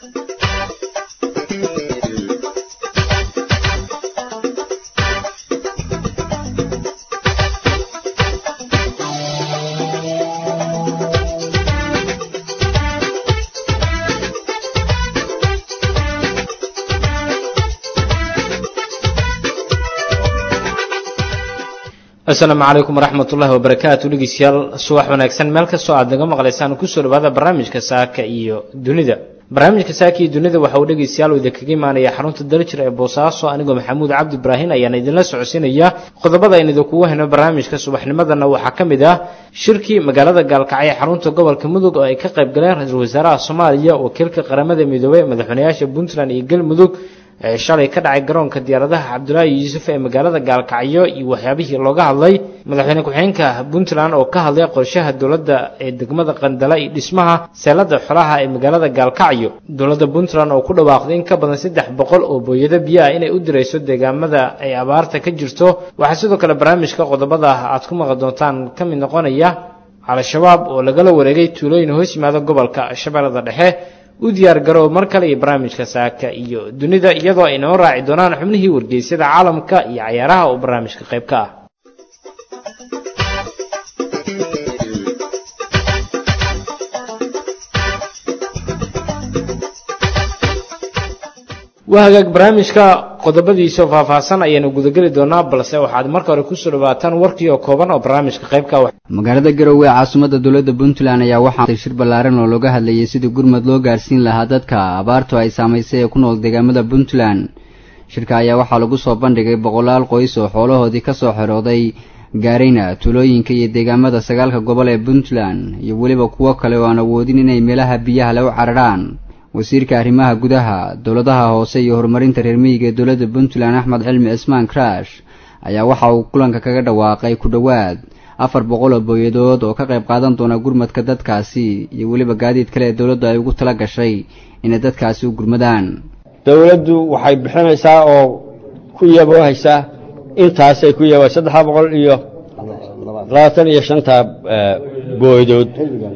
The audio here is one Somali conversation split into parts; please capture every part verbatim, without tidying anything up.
السلام عليكم ورحمة الله وبركاته لقيسيال صباح ونكسن مالك السؤال دقم مغلسان كسر بهذا برنامج كساك إيو دونيدا برنامج كساك إيو دونيدا وحاول لقيسيال وإذا كجيم أنا يحرون تدرج بوصاص وأنا جو محمود عبد إبراهيم أيان إذن الله سعسين إياه خذ بضع إن ذكوه هنا برنامج كسبح لماذا إنه حكم ده شركي مجالات قال كعي حرون تجوال كمدوق أي كقب جلار الوزراء الصومالية وكلك قرامة مدوية مدحونياش بنتلان يجل مدوق shalay ka dhacay garoonka diyaaradaha Cabdullaahi Yuusuf ee magaalada Gaalkacyo iyo waxyaabihii looga hadlay madaxweyne ku-xigeenka Puntland oo ka hadlay qorshaha dawladda ee degmada Qandala iyo dhismaha seelada xulaha ee magaalada Gaalkacyo dawladda Puntland oo ku dhawaaqday in ka badan saddex boqol oo booyada biyo ah inay u direyso deegaamada ay abaarta ka jirto waxa sidoo kale barnaamijka qodobada aad ku maqal doontaan ka mid noqonaya al-shabaab oo lagala wareegay tuulooyin hoos yimaada gobolka Shabeellada Dhexe u diyaar garow mar kale iyo barnaamijka saaka iyo dunida iyadoo ay noo raaci doonaan xubnihii wargeysyada caalamka iyo ciyaaraha oo barnaamijka qayb ka ah وهاجك برامجك qodobadiisa faahfaahsan ayaynu gudagali doonaa balse waxaad marka hore ku soo dhawaataan warkii oo kooban oo barnaamijka qaybka ah magaalada Garowe ee caasimadda dawladda Puntland ayaa waxaa shir ballaaran oo looga hadlayay sidii gurmad loo gaarsiin lahaa dadka abaartu ay saameysay ee ku nool deegaamada Puntland shirka ayaa waxaa lagu soo bandhigay boqolaal qoys oo xoolahoodii ka soo xirooday gaarayna tuulooyinka iyo deegaamada sagaalka gobol ee Puntland iyo waliba kuwa kale oo aan awoodin inay meelaha biyaha la u cararaan wasiirka arrimaha gudaha dawladaha hoose iyo horumarinta reer miyiga ee dawladda Puntland Axmed Cilmi Ismaan Crash ayaa waxa uu kulanka kaga dhawaaqay ku dhawaad afar boqol oo booyadood oo ka qayb qaadan doona gurmadka dadkaasi iyo waliba gaadiid kale ee dawladda ay ugu tala gashay inay dadkaasi u gurmadaan dawladdu waxay bixinaysaa oo ku yaboohaysa intaas ay ku yabaa saddex boqol iyo labaatan iyo shan ta booyadood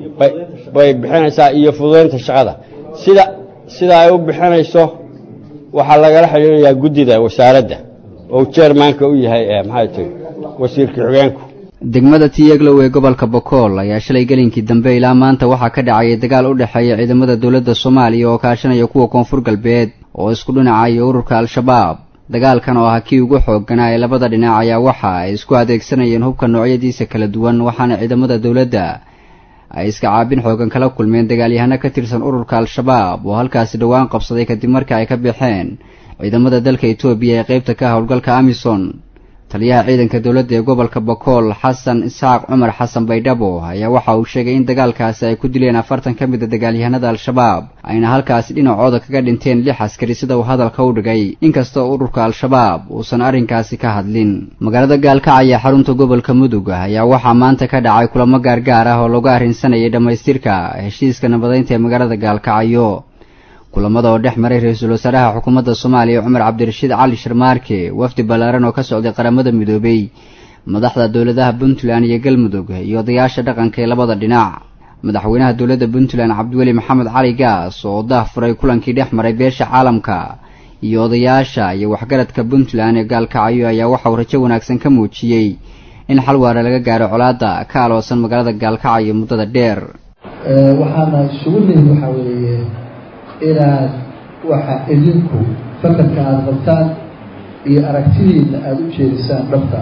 bay bixinaysaa iyo fududeynta shaqada sida sida ay u bixinayso waxa laga xiriirayaa gudida wasaaradda oo chairmanka u yahay ee maxay tahay wasiirka xigeenku degmada Tiyaglow ee gobolka Bokool ayaa shalay galinkii dambe ilaa maanta waxa ka dhacay dagaal u dhaxeeya ciidamada dawladda Soomaaliya oo kaashanaya kuwa koonfur galbeed oo isku dhinacay ururka al-shabaab dagaalkan oo ah kii ugu xoogganaa ee labada dhinac ayaa waxa ay isku adeegsanayeen hubka noocyadiisa kala duwan waxaana ciidamada dawladda ay iska caabin xoogan kala kulmeen dagaalyahano ka tirsan ururka al-shabaab oo halkaasi dhawaan qabsaday kadib markii ay ka bixeen ciidamada dalka Itoobiya ee qaybta ka howlgalka Amisom taliyaha ciidanka dawladda ee gobolka Bokool Xasan Isaaq Cumar Xasan Baydhabo ayaa waxa uu sheegay in dagaalkaasi ay ku dileen afartan ka mid ah dagaalyahanada al-shabaab ayna halkaasi dhinacooda kaga dhinteen lix askari sida uu hadalka u dhigay inkastoo ururka al-shabaab uusan arrinkaasi ka hadlin magaalada Gaalkacyo xarunta gobolka Mudug ayaa waxaa maanta ka dhacay kulamo gaargaar ah oo lagu arrinsanayay dhamaystirka heshiiska nabadeynta ee magaalada Gaalkacyo kulamada oo dhex maray ra'iisul wasaaraha xukuumadda Soomaaliya Cumar Cabdirashiid Cali Sharmaarke wafdi ballaaran oo ka socday qaramada midoobay madaxda dawladaha Puntland iyo Galmudug iyo odayaasha dhaqanka ee labada dhinac madaxweynaha dawladda Puntland Cabdiweli Maxamed Cali Gaas oo daahfuray kulankii dhex maray beesha caalamka iyo odayaasha iyo waxgaradka Puntland ee Gaalkacyo ayaa waxa uu rajo wanaagsan ka muujiyay in xal waara laga gaaro colaadda ka aloosan magaalada Gaalkacyo muddada dheer ee waxaana isugu leeyahay waxa weeye inaad waxa idinku fakarka aad qabtaan iyo aragtidiina aad u jeedisaan dhabta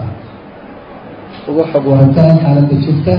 uga xog warataan xaaladda jirta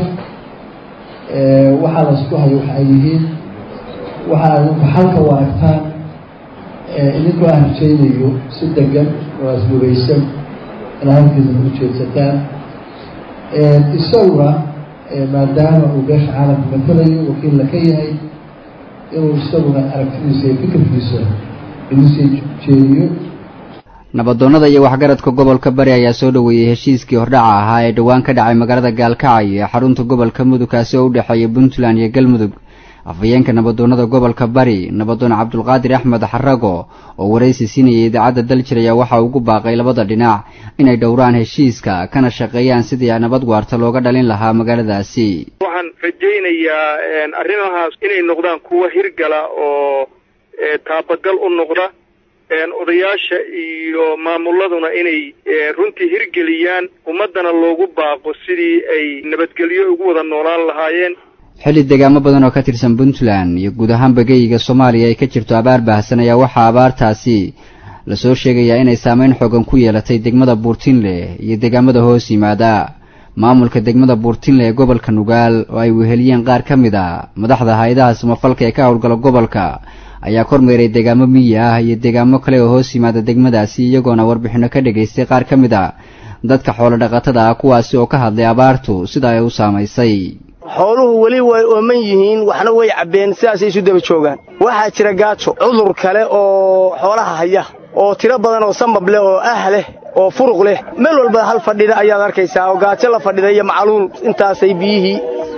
ee waxa la isku hayo waxa ay yihiin waxa aad halka u aragtaan ee idinku aan rajaynayo si degan oo asbubaysan inaad halkiisa u jeedsataan ee isaguna maadaama uu beesha caalamka matalayo wakiil la ka yahay inuu isaguna aragtidiisa iyo fikirkiisa inuu sii jeediyo nabadoonnada iyo waxgaradka gobolka Bari ayaa soo dhaweeyay heshiiskii hordhaca ahaa ee dhawaan ka dhacay magaalada Gaalkacyo ee xarunta gobolka Mudug kaasi oo u dhaxeeya Puntland iyo Galmudug afayeenka nabadoonnada gobolka Bari nabadoon Cabdulqaadir Axmed Xarago oo wareysi siinayay idaacadda Daljir ayaa waxa uu ugu baaqay labada dhinac inay dhowraan heshiiska kana shaqeeyaan sidii nabad waarta looga dhalin lahaa magaaladaasi waxaan rajaynayaa arrimahaas inay noqdaan kuwa hirgala oo taabagal u noqda odayaasha iyo maamuladuna inay runtii hirgeliyaan ummadana loogu baaqo sidii ay nabadgelyo ugu wada noolaan lahaayeen. xilli deegaamo badan oo ka tirsan Puntland iyo guud ahaan bagayga Soomaaliya ay ka jirto abaar baahsan ayaa waxaa abaartaasi la soo sheegayaa inay saameyn xooggan ku yeelatay degmada Buurtinle iyo deegaamada hoos yimaada. maamulka degmada Buurtinle ee gobolka Nugaal oo ay weheliyeen qaar ka mid ah madaxda hay'adaha samafalka ee ka howlgala gobolka ayaa kormeeray deegaamo miyi ah iyo deegaamo kale oo hoos yimaada degmadaasi iyagoona warbixino ka dhageystay qaar ka mid ah dadka xoolo dhaqatada ah kuwaasi oo ka hadlay abaartu sida ay u saamaysay. xooluhu weli way ooman yihiin waxna way cabeen sidaas ay isu daba joogaan. waxaa jira gaajo cudur kale oo xoolaha haya oo tiro badan oo sanbab leh oo ah leh oo furuq leh meel walba hal fadhida ayaad arkaysaa oo gaajo la fadhida iyo macaluul intaasay biyihii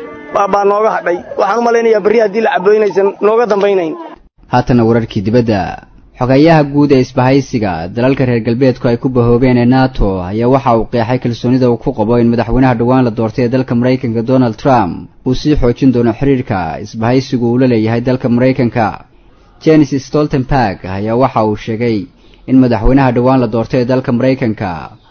baa nooga hadhay. waxaan u malaynayaa berri haddii la caboynaysan nooga dambaynayn. haatana wararkii dibadda xogayaha guud ee isbahaysiga dalalka reer galbeedku ay ku bahoobeen ee NATO ayaa waxa uu qeexay kalsoonida uu ku qabo in madaxweynaha dhawaan la doortay ee dalka Mareykanka Donald Trump uu sii xoojin doono xiriirka isbahaysigu uu la leeyahay dalka Mareykanka. Jens Stoltenberg ayaa waxa uu sheegay in madaxweynaha dhawaan la doortay ee dalka Mareykanka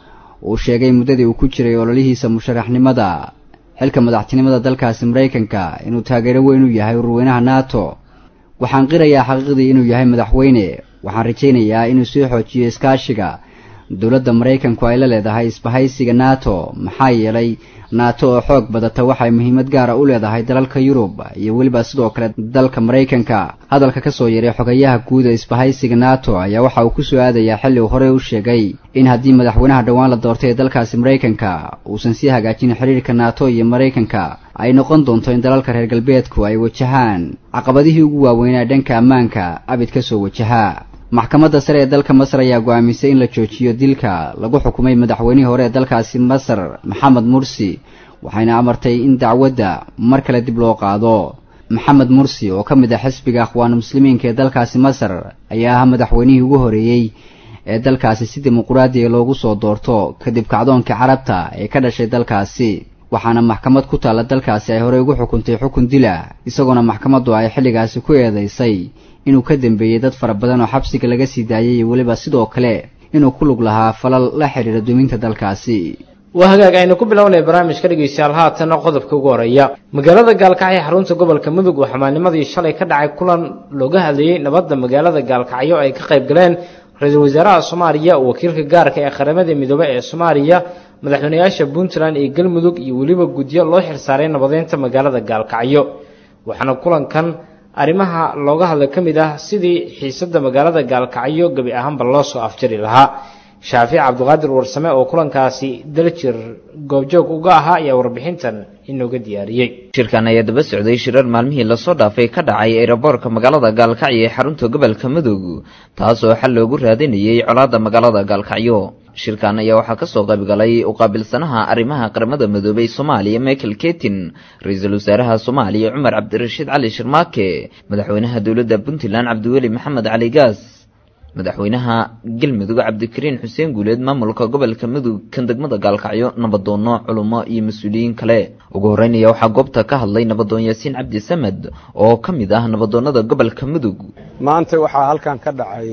uu sheegay muddadii uu ku jiray ololihiisa musharaxnimada xilka madaxtinimada dalkaasi Mareykanka inuu taageero weyn u yahay ururweynaha NATO. waxaan qirayaa xaqiiqdii inuu yahay madaxweyne waxaan rajaynayaa inuu soo xoojiyo iskaashiga dawladda Mareykanku ay la leedahay isbahaysiga NATO maxaa yeelay NATO oo xoog badata waxay muhiimad gaar ah u leedahay dalalka Yurub iyo waliba sidoo kale dalka Mareykanka. hadalka ka soo yeeray xogayaha guud ee isbahaysiga NATO ayaa waxa uu ku soo aadayaa xilli uu hore u sheegay in haddii madaxweynaha dhawaan la doortay ee dalkaasi Mareykanka uusan sii hagaajin xiriirka NATO iyo Mareykanka ay noqon doonto in dalalka reer galbeedku ay wajahaan caqabadihii ugu waaweynaa dhanka ammaanka abid ka soo wajaha. maxkamadda sare ee dalka Masar ayaa go'aamisay in la joojiyo dilka lagu xukumay madaxweynihii hore ee dalkaasi Masar Maxamed Mursi waxayna amartay in dacwadda mar kale dib loo qaado. Maxamed Mursi oo ka mid ah xisbiga Akhwaan Muslimiinka ee dalkaasi Masar ayaa ah madaxweynihii ugu horeeyay ee dalkaasi si dimuqraadi ah loogu soo doorto kadib kacdoonkii carabta ee ka dhashay dalkaasi. waxaana maxkamad ku taala dalkaasi ay hore ugu xukuntay xukun dila isagoona maxkamaddu ay xilligaasi ku eedeysay inuu ka dambeeyay dad fara badan oo xabsiga laga sii daayay iyo waliba sidoo kale inuu ku lug lahaa falal la xiriira duminta dalkaasi. waa hagaag aynu ku bilownay barnaamijka dhegeystayaal haatan qodobka ugu horeeya magaalada Gaalkacyo ee xarunta gobolka Mudug waxaa maalnimadii shalay ka dhacay kulan looga hadlayay nabadda magaalada Gaalkacyo ay ka qayb galeen ra'iisul wasaaraha Soomaaliya wakiilka gaarka ee qaramada midoobay ee Soomaaliya madaxweynayaasha Puntland iyo Galmudug iyo waliba guddiyo loo xilsaaray nabadeynta magaalada Gaalkacyo. waxaana kulankan arrimaha looga hadlay kamid ah sidii xiisadda magaalada Gaalkacyo gabi ahaanba loo soo afjari lahaa. Shaafic Cabdiqaadir Warsame oo kulankaasi daljir goobjoog uga ahaa ayaa warbixintan inooga diyaariyay. shirkan ayaa daba socday shirar maalmihii la soo dhaafay ka dhacay aeroboortka magaalada Gaalkacyo ee xarunta gobolka Mudug taas oo xal loogu raadinayay colaadda magaalada Gaalkacyo. shirkan ayaa waxaa ka soo qayb galay u qaabilsanaha arrimaha qaramada midoobay Soomaaliya Michael Keating, ra'iisul wasaaraha Soomaaliya Cumar Cabdirashiid Cali Shirmaake, madaxweynaha dawladda Puntland Cabdiweli Maxamed Cali Gaas, madaxweynaha Galmudug Cabdikariin Xuseen Guuleed, maamulka gobolka Mudug kan degmada Gaalkacyo, nabadoono culimo iyo mas'uuliyiin kale. ugu horeynaya waxaa goobta ka hadlay nabadoon Yaasiin Cabdi Samed oo ka mid ah nabadoonada gobolka Mudug. maanta waxaa halkan ka dhacay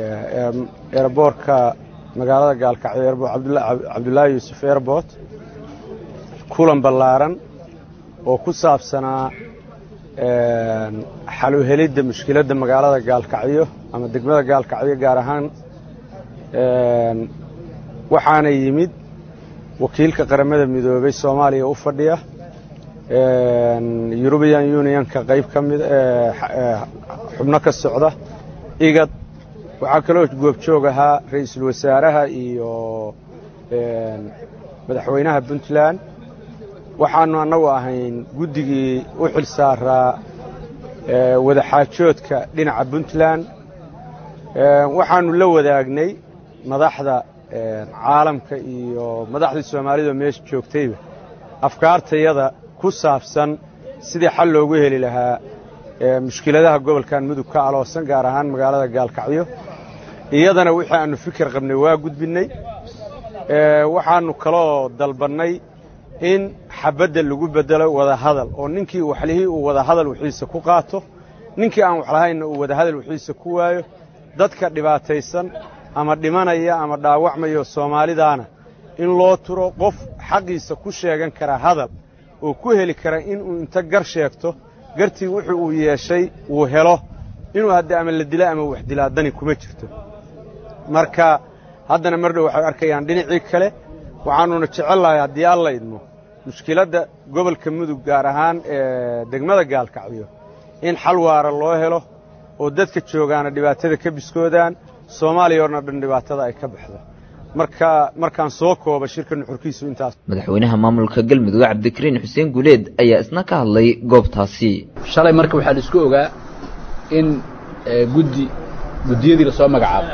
airportka magaalada Gaalkacyo airport Cabdullaahi Yuusuf airport kulan ballaaran oo ku saabsanaa xal u helidda mushkiladda magaalada Gaalkacyo ama degmada Gaalkacyo gaar ahaan waxaana yimid wakiilka qaramada midoobay Soomaaliya u fadhiya European Union ka qayb kamid xubno ka socda igad waxaa kaloo goobjoog ahaa ra'iisul wasaaraha iyo madaxweynaha Puntland. waxaanu anagu ahayn guddigii u xil saaraa wada xaajoodka dhinaca Puntland. waxaanu la wadaagnay madaxda caalamka iyo madaxda Soomaalida meesha joogtayba afkaartayada ku saabsan sidii xal loogu heli lahaa mushkiladaha gobolkan Mudug ka aloosan gaar ahaan magaalada Gaalkacyo. iyadana wixii aanu fikir qabnay waa gudbinay. waxaanu kaloo dalbanay in xabadda lagu bedelo wada hadal oo ninkii waxlihii uu wada hadal wixiisa ku qaato ninkii aan wax lahaynna uu wadahadal wixiisa ku waayo dadka dhibaataysan ama dhimanaya ama dhaawacmayo soomaalidaana in loo turo qof xaqiisa ku sheegan kara hadal oo ku heli kara inuu inta gar sheegto gartii wuxuu uu yeeshay uu helo inuu hadda ama la dila ama wax dilaa dani kuma jirto marka haddana mardhow waxay arkayaan dhinacii kale waxaanuna jecellahay haddii alla idmo mushkiladda gobolka mudug gaar ahaan ee degmada gaalkacyo in xal waara loo helo oo dadka joogaana dhibaatada ka biskoodaan soomaaliya orna dhan dhibaatada ay ka baxdo marka markaan soo kooba shirka nuxurkiisu intaas madaxweynaha maamulka galmudug cabdikariin xuseen guuleed ayaa isna ka hadlay goobtaasi shalay marka waxaa la isku ogaa in guddi guddiyadii la soo magacaabo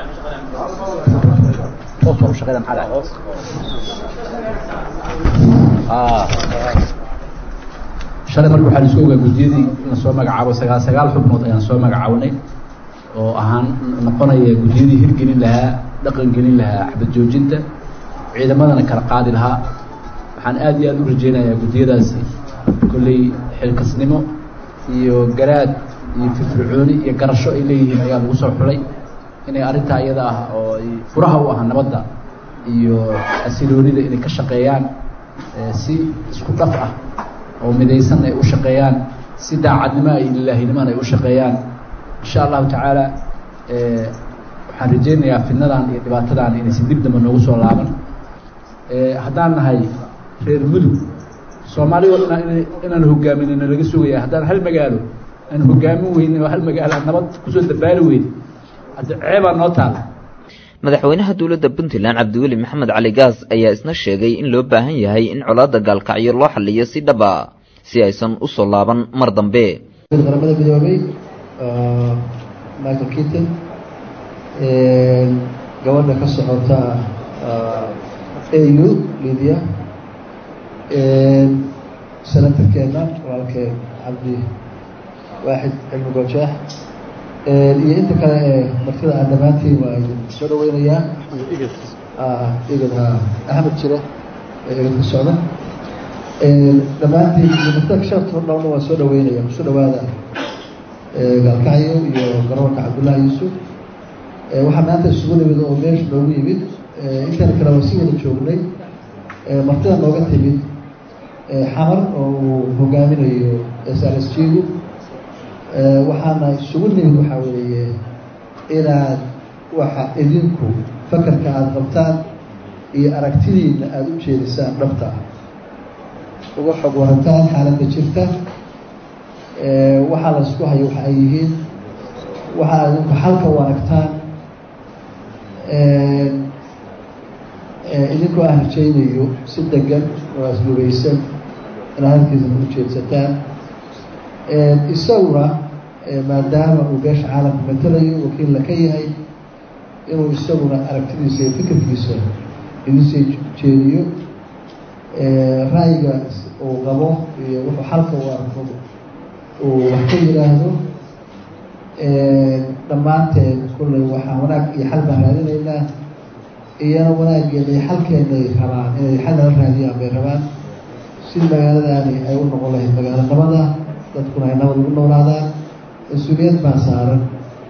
qofka shaqada maxaa dhahay ah shalay marka waxaa la isku ogaa guddiyadii la soo magacaabo sagaal sagaal xubnood ayaan soo magacaabnay oo ahaan noqonaya guddiyadii hirgelin lahaa dhaqan gelin lahaa xabad joojinta ciidamadana kala qaadi lahaa waxaan aad iyo aad u rajaynayaa guddiyadaasi kolley xilkasnimo iyo garaad iyo firfircooni iyo garasho ay leeyihiin ayaa lagu soo xulay inay arrintaa iyada ah oo ay furaha u ah nabadda iyo xasiloonida inay ka shaqeeyaan si isku dhaf ah oo midaysan ay u shaqeeyaan si daacadnimo iyo ilaahinimona ay u shaqeeyaan insha allahu tacaala waxaan rajaynayaa fidnadan iyo dhibaatadan inaysan dib dambe noogu soo laaban haddaan nahay reer mudug soomaaliya oo dhan inaan hogaaminayno laga sugaya haddaan hal magaalo aan hogaamin weynin oo hal magaalo aan nabad kusoo dabaali weynin hadda ceebaa noo taala madaxweynaha dowladda puntland cabdiweli maxamed cali gaas ayaa isna sheegay in loo baahan yahay in colaadda gaalkacyo loo xalliyo si dhab ah si aysan u soo laaban mar dambe qaramada midoobay michael keaton gabadha ka socota a u libya senatarkeena walaalkeen cabdi waaxid cilmi goojaax iyo inta kale ee martida aan dhammaantiin waa idin soo dhaweynayaa igad ha axmed jire ee igad ka socda dhammaantiin iyo martida sharafta dhowna waa soo dhaweynaya kusoo dhawaada gaalkacyo iyo garoonka cabdullaahi yuusuf waxaa maanta isugu nimid oo meesha noogu yimid intana kale waa si wada joognay martida nooga timid xamar oo uu hogaaminayo s r s g-gu waxaana isugu nimid waxaa weeye inaad waxa idinku fakarka aada qabtaan iyo aragtidiina aada u jeedisaan dhabta ah uga xog warataan xaaladda jirta waxaa la isku hayo waxa ay yihiin waxaa idinku xalka u aragtaan idinkoo aan rajaynayo si degan oo aslubaysan inaad halkiisa u jeedsataan isaguna maadaama uu beesha caalamka matalayo wakiilla ka yahay inuu isaguna aragtidiisa iyo fikirkiisa idinsoo jeediyo ra'yiga uu qabo iyo wuxuu xalka u arko uu wax ka yidhaahdo dhammaanteen kulley waxaa wanaag iyo xal baan raadinaynaa iyana wanaageena iyo xalkeena ay rabaan inay xal nala raadiyaan bay rabaan si magaaladaani ay u noqon lahayd magaalo nabada dadkuna ay nabad ugu noolaadaan mas-uuliyad baa saaran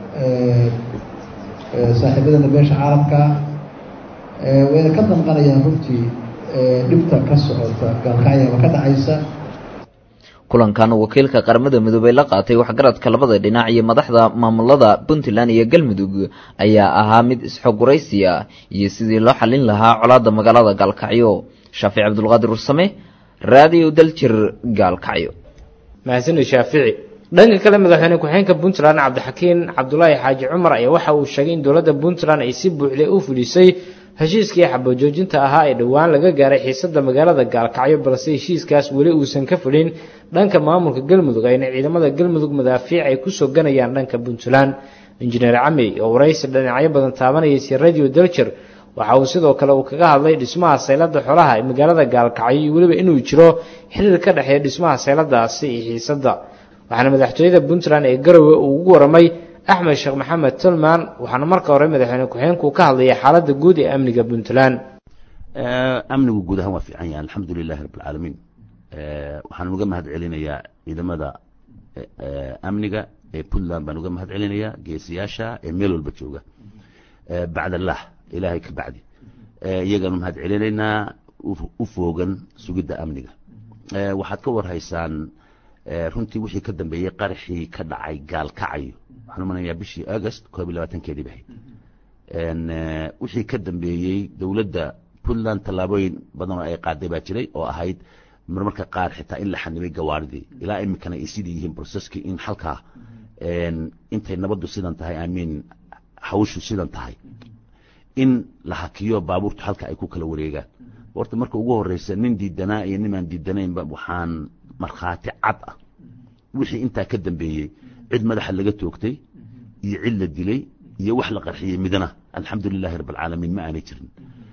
saaxiibadana beesha caalamka wayna ka danqanayaan runtii dhibta ka socota gaalkacyaba ka dhacaysa kulankan wakiilka qaramada midoobay la qaatay waxgaradka labada dhinac iyo madaxda maamulada puntland iyo galmudug ayaa ahaa mid isxoguraysi ah iyo sidii loo xalin lahaa colaadda magaalada gaalkacyo shaafici cabdulqaadir ursame raadiyo daljir gaalkacyo mahadsanid shaafici dhanka kale madaxweyne ku-xigeenka puntland cabdixakiin cabdulaahi xaaji cumar ayaa waxa uu sheegay in dowladda puntland ay si buuxda u fulisay heshiiskii xabajoojinta ahaa ee dhowaan laga gaaray xiisadda magaalada gaalkacyo balse heshiiskaas weli uusan ka fulin dhanka maamulka galmudug ayna ciidamada galmudug madaafiic ay ku soo ganayaan dhanka puntland injineer camey oo waraysi dhinacyo badan taabanayay si radio daljir waxa uu sidoo kale uu kaga hadlay dhismaha saylada xoolaha ee magaalada gaalkacyo iyo weliba inuu jiro xiriir ka dhexeeya dhismaha sayladaasi iyo xiisadda waxaana madaxtooyada puntland ee garowe uu ugu waramay axmed sheekh maxamed tulman waxaana marka hore madaxweyne ku-xigeenku ka hadlayay xaaladda guud ee amniga puntland amnigu guud ahaan waa fiican yahay alxamdu lilahi rabb alcaalamiin waxaan uga mahad celinayaa ciidamada amniga ee puntland baan uga mahad celinayaa geesiyaasha ee meel walba jooga bacdallah ilaahay ka bacdi iyagaanu mahad celinaynaa u foogan sugidda amniga waxaad ka warhaysaan runtii wixii ka dambeeyey qaraxii ka dhacay gaalkacayo waxaan umanayaa bishii august koob iyo labaatankeedii bahayd wixii ka dambeeyey dowladda puntland tallaabooyin badan oo ay qaaday baa jiray oo ahayd marmarka qaar xitaa in la xanibay gawaaridii ilaa iminkana ay sidii yihiin processkii in halkaa intay nabaddu sidan tahay amiin hawshu sidan tahay in la hakiyo baabuurtu halka ay ku kala wareegaan horta marka ugu horreysa nin diidanaa iyo nimaan diidanaynba waxaan markhaati cad ah wixii intaa ka dambeeyey cid madaxa laga toogtay iyo cid la dilay iyo wax la qarxiyey midna alxamdulilaahi rabbilcaalamiin ma aanay jirin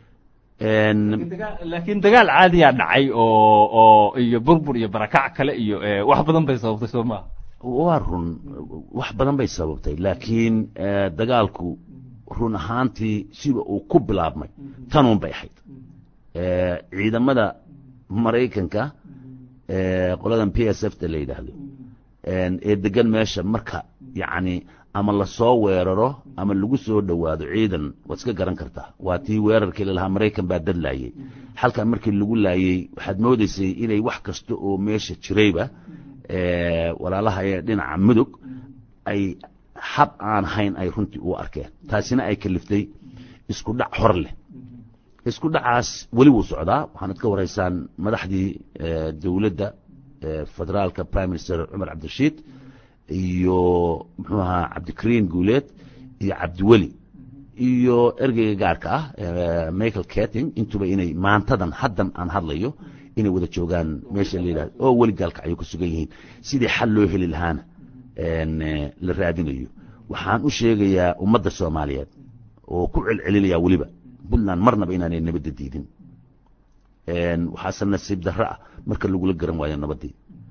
laakiin dagaal caadiyaa dhacay oo oo iyo burbur iyo barakac kale iyo wax badan bay sababtay soo maaha waa run wax badan bay sababtay laakiin dagaalku run ahaantii siba uu ku bilaabmay tanuun bay ahayd ciidamada maraykanka qoladan p s f ta la yidhaahdo ee degan meesha marka yacni ama lasoo weeraro ama lagu soo dhowaado ciidan waad iska garan kartaa waa tii weerarkii lalahaa maraykan baa dad laayey halkan markii lagu laayey waxaad moodaysay inay wax kasta oo meesha jirayba walaalaha ee dhinaca mudug ay hab aan hayn ay runtii u arkeen taasina ay kaliftay isku dhac hor leh isku dhacaas weli wuu socdaa waxaanad ka waraysaan madaxdii dowladda federaalka prime minister cumar cabdirashiid iyo muxuu ahaa cabdikariin guuleed iyo cabdiweli iyo ergeyga gaarka ah michael keting intuba inay maantadan haddan aan hadlayo inay wada joogaan meesha la yidhahdo oo weli gaalka ayay ku sugan yihiin sidii xal loo heli lahaana la raadinayo waxaan u sheegayaa ummadda soomaaliyeed oo ku celcelinayaa weliba puntland marnaba inaanay nabadda diidin waxaase nasiib darro ah marka lagula garan waayo nabaddii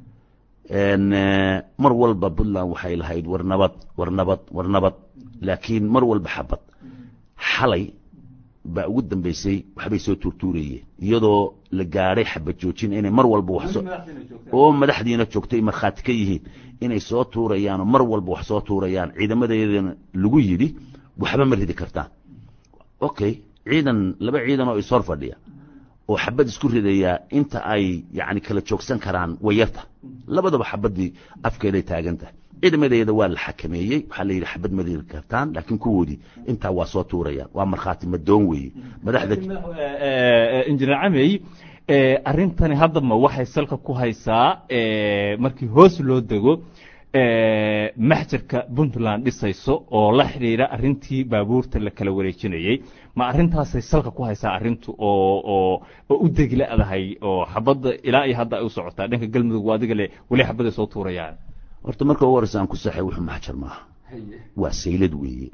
mar walba puntland waxay lahayd war nabad war nabad war nabad laakiin mar walba xabad xalay baa ugu dambaysay waxbay soo tuurtuurayeen iyadoo la gaadhay xabad joojin inay mar walba wax oo madaxdiina joogtay markhaati ka yihiin inay soo tuurayaan oo mar walba wax soo tuurayaan ciidamadeedana lagu yidhi waxba ma ridi kartaan okay ciidan laba ciidan oo ishor fadhiya oo xabad isku ridaya inta ay yacni kala joogsan karaan wayarta labadaba xabaddii afkeeday taagan tahay ciidamadeeda waa la xakameeyey waxaa la yidhi xabad ma ridi kartaan laakiin kuwoodii intaa waa soo tuurayaan waa markhaati madoon weeye madaxda injineer camey arrintani hadda ma waxay salka ku haysaa markii hoos loo dego maxjarka puntland dhisayso oo la xidhiira arrintii baabuurta la kala wareejinayey ma arrintaasay salka ku haysaa arrintu oo oo oo u degiladahay oo xabadda ilaa iyo hadda ay u socotaa dhanka galmudug waa adiga le weli xabadday soo tuurayaan horta marka ugu horeysa aan ku saxay wuxuu maxjar maaha waa saylad weeye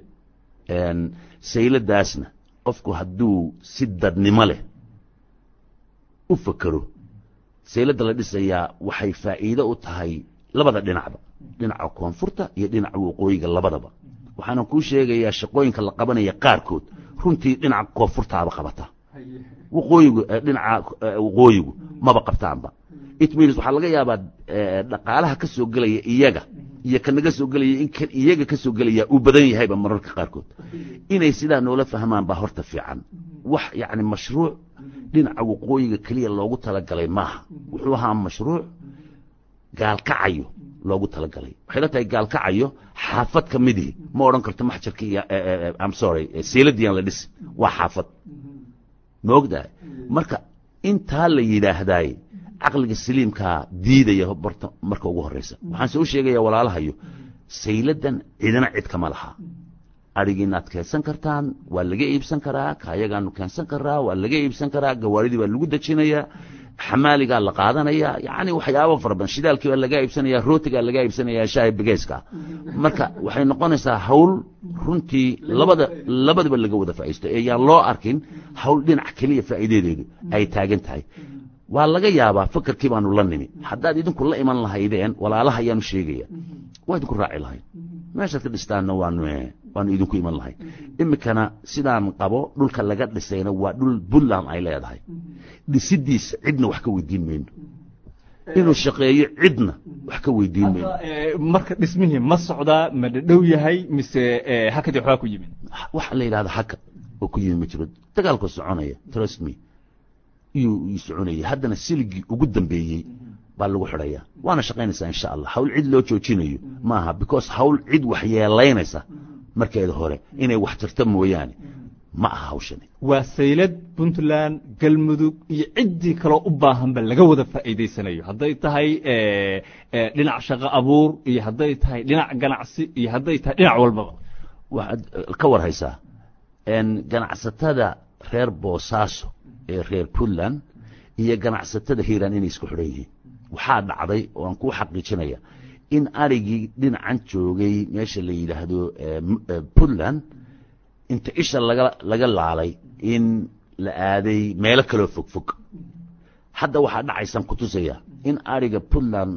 sayladaasna qofku hadduu si dadnimo leh u fakero sayladda la dhisayaa waxay faa'iido u tahay labada dhinacba dhinaca koonfurta iyo dhinaca waqooyiga labadaba waxaana kuu sheegayaa shaqooyinka la qabanaya qaarkood runtii dhinaca koonfurtaaba qabata waqooyigu dhinaca waqooyigu maba qabtaanba it means waxaa laga yaabaa dhaqaalaha ka soo gelaya iyaga iyo kanaga soo gelaya in kan iyaga ka soo gelaya uu badan yahayba mararka qaarkood inay sidaa noola fahmaan baa horta fiican wax yacni mashruuc dhinaca waqooyiga keliya loogu talagalay maaha wuxuu ahaa mashruuc gaalkacayo loogu talagalay waxay la tahay gaalkacayo xaafad ka midii ma odhan karto maxjarka iyo I'm sorry seeladiyan la dhisi waa xaafad ma ogdahay marka intaa la yidhaahdaay caqliga saliimkaa diidaya barta marka ugu horreysa waxaan soo sheegayaa walaalahayo sayladan cidina cid kama laha adhigiinaad keensan kartaan waa laga iibsan karaa kaayagaanu keensan karaa waa laga iibsan karaa gawaaridii baa lagu dejinayaa xamaaligaa la qaadanayaa yacni waxyaabo fara badan shidaalkii baa laga iibsanayaa rootigaa laga iibsanayaa shaahi bigeyska marka waxay noqonaysaa hawl runtii labada labadaba laga wada faa'iisto ee yaan loo arkin hawl dhinac keliya faa'iidadeedu ay taagan tahay waa laga yaabaa fakarkii baanu la nimi haddaad idinku la iman lahaydeen walaalaha ayaanu sheegaya waa idinku raaci lahayd meeshaad ka dhistaanna waanu waanu idinku iman lahayd iminkana sidaan qabo dhulka laga dhisayna waa dhul puntland ay leedahay dhisidiisa cidna wax ka weydiin mayno inuu shaqeeyo cidna wax ka weydiin mayno marka dhismihii ma socdaa ma dhadhow yahay mise hakadii waxbaa ku yimid waxa la yidhahda hakad oo ku yimid ma jiro dagaalkoo soconaya trust me iyuu ii soconayay haddana siligii ugu dambeeyey baa lagu xidhayaa waana shaqaynaysaa insha allah hawl cid loo joojinayo maaha because hawl cid wax yeelaynaysa markeeda hore inay wax tirta mooyaane ma aha hawshani waa saylad puntland galmudug iyo ciddii kaloo u baahanba laga wada faa'iidaysanayo hadday tahay dhinac shaqo abuur iyo hadday tahay dhinac ganacsi iyo hadday tahay dhinac walbaba waxaad ka war haysaa ganacsatada reer boosaaso ee reer puntland iyo ganacsatada hiiraan inay isku xidhan yihiin waxaa dhacday oo aan kuu xaqiijinaya in arigii dhinacan joogay meesha la yidhaahdo puntland inta isha laga laga laalay in la aaday meelo kaloo fogfog hadda waxaa dhacaysaan ku tusaya in ariga puntland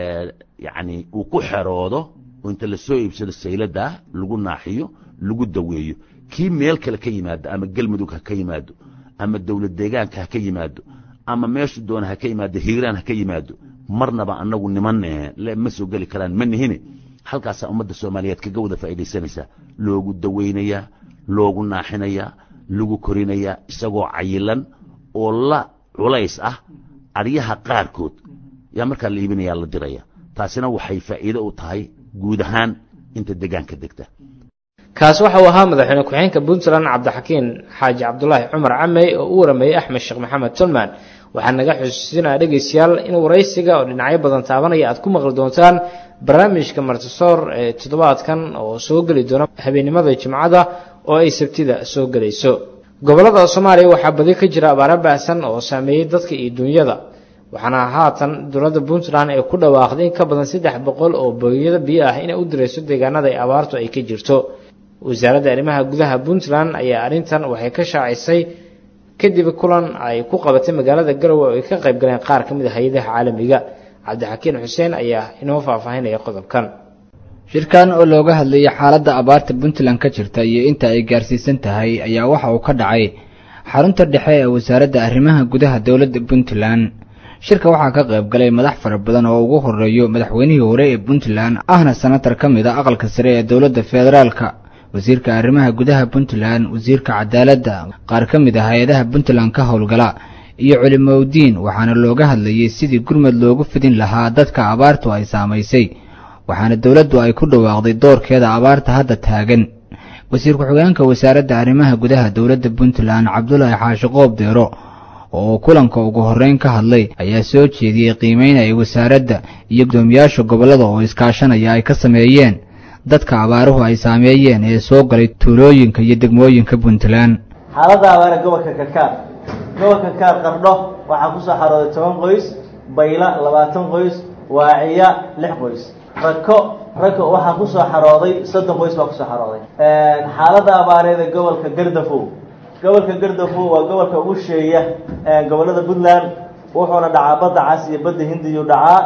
yacni uu ku xeroodo oo inta la soo iibsado sayladaa lagu naaxiyo lagu daweeyo kii meel kale ka yimaado ama galmudug ha ka yimaado ama dowlad deegaanka ha ka yimaado ama meeshu doona ha ka yimaado hiiraan ha ka yimaado marnaba annagu niman ma soo geli karaan ma nihine halkaasaa ummadda soomaaliyeed kaga wada faa'iidaysanaysaa loogu daweynayaa loogu naaxinayaa lagu korinayaa isagoo cayilan oo la culays ah aryaha qaarkood yaa markaa la iibinayaa la diraya taasina waxay faa'iido u tahay guud ahaan inta deegaanka degta kaas waxa uu ahaa madaxweyne ku-xigeenka puntland cabdixakiin xaaji cabdulaahi cumar camey oo u warameeyey axmed sheekh maxamed tulman waxaa naga xusuusinaya dhegaystayaal in waraysiga oo dhinacyo badan taabanaya aad ku maqli doontaan barnaamijka martisoor ee toddobaadkan oo soo geli doona habeennimada jimcada oo ay sabtida soo gelayso gobollada soomaaliya waxaa badi ka jira abaaro baahsan oo saameeyey dadka iyo dunyada waxaana haatan dowladda puntland ay ku dhawaaqday in ka badan saddex boqol oo booyado biyo ah inay u dirayso deegaanada ay abaartu ay ka jirto wasaaradda arrimaha gudaha puntland ayaa arrintan waxay ka shaacisay kadib kulan ay ku qabatay magaalada garowe oo ay ka qayb galeen qaar ka mid a hay-adaha caalamiga cabdixakiin xuseen ayaa inoo faahfaahinaya qodobkan shirkan oo looga hadlayay xaaladda abaarta puntland ka jirta iyo inta ay gaarsiisan tahay ayaa waxa uu ka dhacay xarunta dhexe ee wasaaradda arrimaha gudaha dowladda puntland shirka waxaa ka qayb galay madax fara badan oo ugu horeeyo madaxweynihii hore ee puntland ahna senatar ka mid a aqalka sare ee dowladda federaalka wasiirka arrimaha gudaha puntland wasiirka cadaaladda qaar ka mid ah hay-adaha puntland ka howlgala iyo culimowdiin waxaana looga hadlayay sidii gurmad loogu fidin lahaa dadka abaartu ay saamaysay waxaana dowladdu ay ku dhawaaqday doorkeeda abaarta hadda taagan wasiir ku-xigeenka wasaaradda arrimaha gudaha dowladda puntland cabdulaahi xaashi qoob deero oo kulanka ugu horreyn ka hadlay ayaa soo jeediyey qiimeyn ay wasaaradda iyo guddoomiyaasha gobollada oo iskaashanaya ay ka sameeyeen dadka abaaruhu ay saameeyeen ee soo galay tuulooyinka iyo degmooyinka puntland xaaladda abaara gobolka karkaar gobolka karkaar qardho waxaa ku soo xarooday toban qoys bayla labaatan qoys waaciya lix qoys rako rako waxaa ku soo xarooday soddon qoys baa kusoo xarooday xaaladda abaareed ee gobolka gardafow gobolka gardafow waa gobolka ugu sheeya gobollada puntland wuxuuna dhacaa badda cas iyo badda hindiyu dhacaa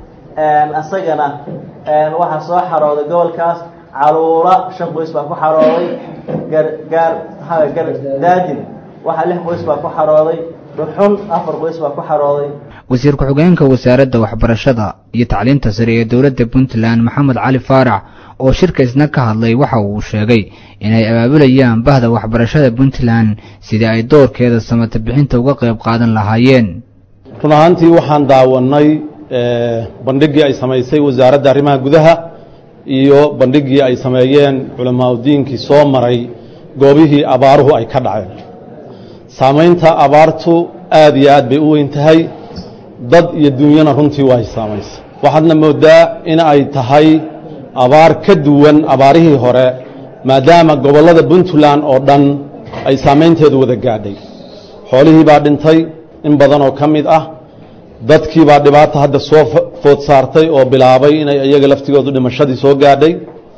asagana waxaa soo xarooday gobolkaas caluula shan qoys baa ku xarooday gargaar gar daadin waxaa lix qoys baa ku xarooday dhuxun afar qoys baa ku xarooday wasiir ku-xigeenka wasaaradda waxbarashada iyo tacliinta sare ee dowladda puntland maxamed cali faarax oo shirka isna ka hadlay waxa uu sheegay inay abaabulayaan bahda waxbarashada puntland sidii ay doorkeeda samata bixinta uga qayb qaadan lahaayeen run ahaantii waxaan daawanay bandhigii ay samaysay wasaaradda arrimaha gudaha iyo bandhigii ay sameeyeen culamaauddiinkii soo maray goobihii abaaruhu ay ka dhaceen saamaynta abaartu aad iyo aad bay u weyn tahay dad iyo dunyana runtii waa ay saamaysay waxaadna moodaa in ay tahay abaar ka duwan abaarihii hore maadaama gobollada puntland oo dhan ay saamaynteedu wada gaadhay xoolihii baa dhintay in badan oo ka mid ah dadkii baa dhibaata hadda soo food saartay oo bilaabay inay iyaga laftigoodu dhimashadii soo gaadhay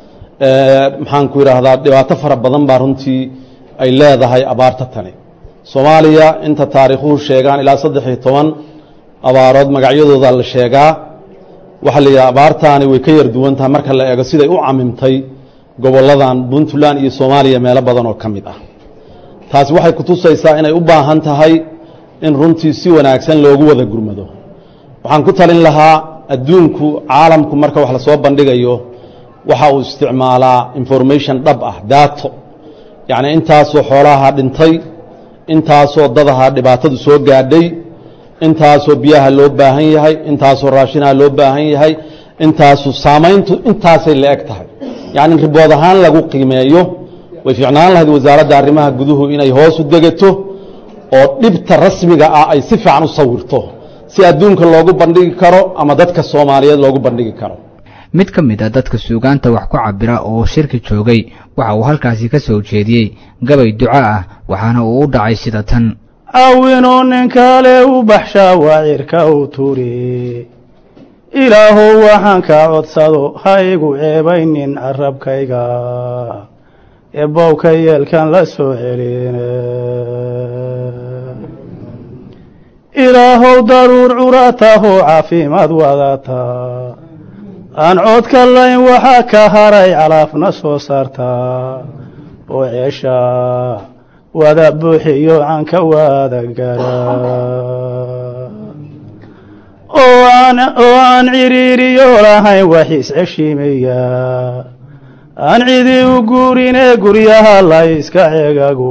maxaanku idhaahdaa dhibaato fara badan baa runtii ay leedahay abaarta tani soomaaliya inta taariikhuhu sheegaan ilaa saddex iyo toban abaarood magacyadooda la sheegaa waxaa la yidhaha abaartaani way ka yar duwan tahay marka la eego siday u camimtay gobolladan puntland iyo soomaaliya meelo badan oo ka mid ah taasi waxay kutusaysaa inay u baahan tahay in runtii si wanaagsan loogu wada gurmado waxaan ku talin lahaa adduunku caalamku marka wax la soo bandhigayo waxa uu isticmaalaa information dhab ah daato yacni intaasoo xoolaha dhintay intaasoo dadaha dhibaatadu soo gaadhay intaasoo biyaha loo baahan yahay intaasoo raashinaha loo baahan yahay intaasu saamayntu intaasay la eg tahay yacni ribood ahaan lagu qiimeeyo way fiicnaan lahayd wasaaradda arrimaha guduhu inay hoos u degato oo dhibta rasmiga ah ay si fiican u sawirto si adduunka loogu bandhigi karo ama dadka soomaaliyeed loogu bandhigi karo mid ka mid a dadka suugaanta wax ku cabira oo shirki joogay waxa uu halkaasi ka soo jeediyey gabay duco ah waxaana uu u dhacay sida tan awinoo nin kale u baxshaa waacirka u turi ilaahow waxaan kaa codsado ha igu ceebaynin carabkayga eebowka yeelkan la soo celine ilaahow daruur curatahoo caafimaad wadataa aan codka layn waxaa ka haray calaafna soo saartaa oo ceesha wada buuxiyo canka wada gara oo aan ciriiriyo lahayn waxiis ceshiimaya aan cidi u guurinee guryaha la iska cegago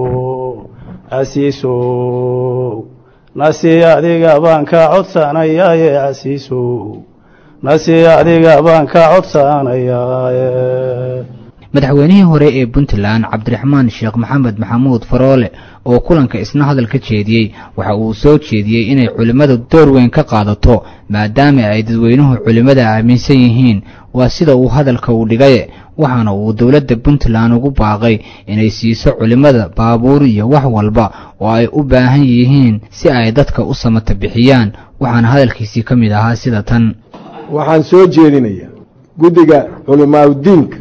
casiisow nasi adiga baan ka codsanayaaye casiisow nasi adiga baan ka codsanayaaye madaxweynihii hore ee puntland cabdiraxmaan sheekh maxamed maxamuud faroole oo kulanka isna hadal ka jeediyey waxa uu soo jeediyey inay culimmadu door weyn ka qaadato maadaama ay dadweynuhu culimmada aaminsan yihiin waa sida uu hadalka u dhigay waxaana uu dowladda puntland ugu baaqay inay siiso culimmada baabuur iyo wax walba oo ay u baahan yihiin si ay dadka u samata bixiyaan waxaana hadalkiisii ka mid ahaa sida tan waxaan soo jeedinayaa guddiga culimaaudiinka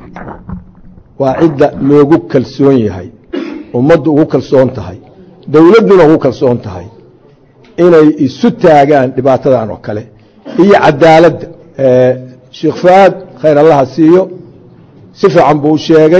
waa cidda loogu kalsoon yahay ummaddu ugu kalsoon tahay dowladduna ugu kalsoon tahay inay isu taagaan dhibaatadan oo kale iyo cadaaladda sheekh fuaad khayr allaha siiyo si fiican buu u sheegay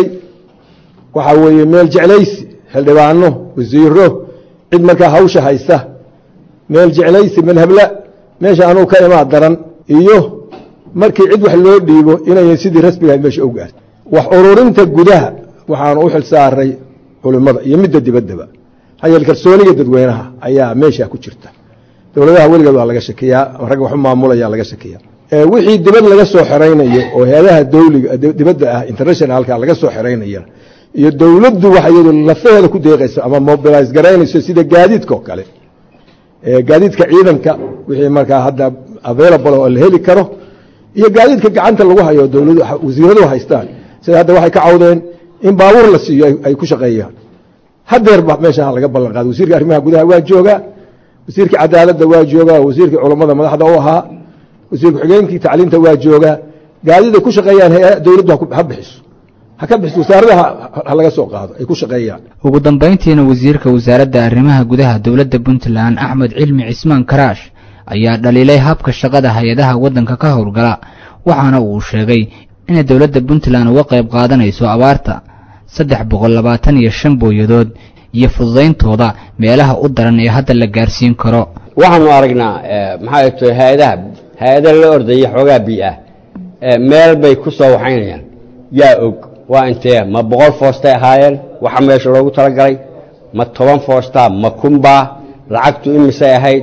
waxaa weeye meel jeclaysi xildhibaano wasiiro cid markaa hawsha haysta meel jeclaysi madhabla meesha anuu ka imaa daran iyo markii cid wax loo dhiibo inayan sidii rasmigahayd meesha u gaarto wax ururinta gudaha waxaanu u xil saaray culimmada iyo midda dibaddaba hayeel kalsooniga dadweynaha ayaa meesha ku jirta dowladaha weligeed waa laga shakiyaa rag wax u maamulaya laga shakiyaa wixii dibad laga soo xiraynayo oo heedaha dawliga dibadda ah internationalka laga soo xiraynaya iyo dowladdu waxa iyadu lafaheeda ku deeqayso ama mobilize garaynayso sida gaadiidka oo kale gaadiidka ciidanka wixii markaa hadda available oo la heli karo iyo gaadiidka gacanta lagu hayo dowladdu wasiiradu haystaan sida hadda waxay ka cawdeen in baabuur la siiyo ay ku shaqeeyaan hadeer ba meesha laga ballan qaaday wasiirka arrimaha gudaha waa jooga wasiirka cadaaladda waa jooga wasiirka culimada madaxda u ahaa wasiirka xigeenkii tacliinta waa jooga gaadiida ku shaqeeyaan dowladdu ha bixiso ha ka bixiso wasaaradaha ha laga soo qaado ay ku shaqeeyaan ugu dambeyntiina wasiirka wasaaradda arrimaha gudaha dowladda puntland axmed cilmi cismaan karaash ayaa dhaliilay habka shaqada hay-adaha waddanka ka howlgala waxaana uu sheegay inay dowladda puntland uga qayb qaadanayso abaarta saddex boqol labaatan iyo shan booyadood iyo fududayntooda meelaha u daran ee hadda la gaarsiin karo waxaanu aragnaa maxaa tahay hay-adaha hay-ada la ordaya xoogaa bii'ah meel bay ku soo waxaynayaan yaa og waa intee ma boqol foostay ahaayeen waxa meesha loogu talagalay ma toban foostaa ma kunbaa lacagtu imisay ahayd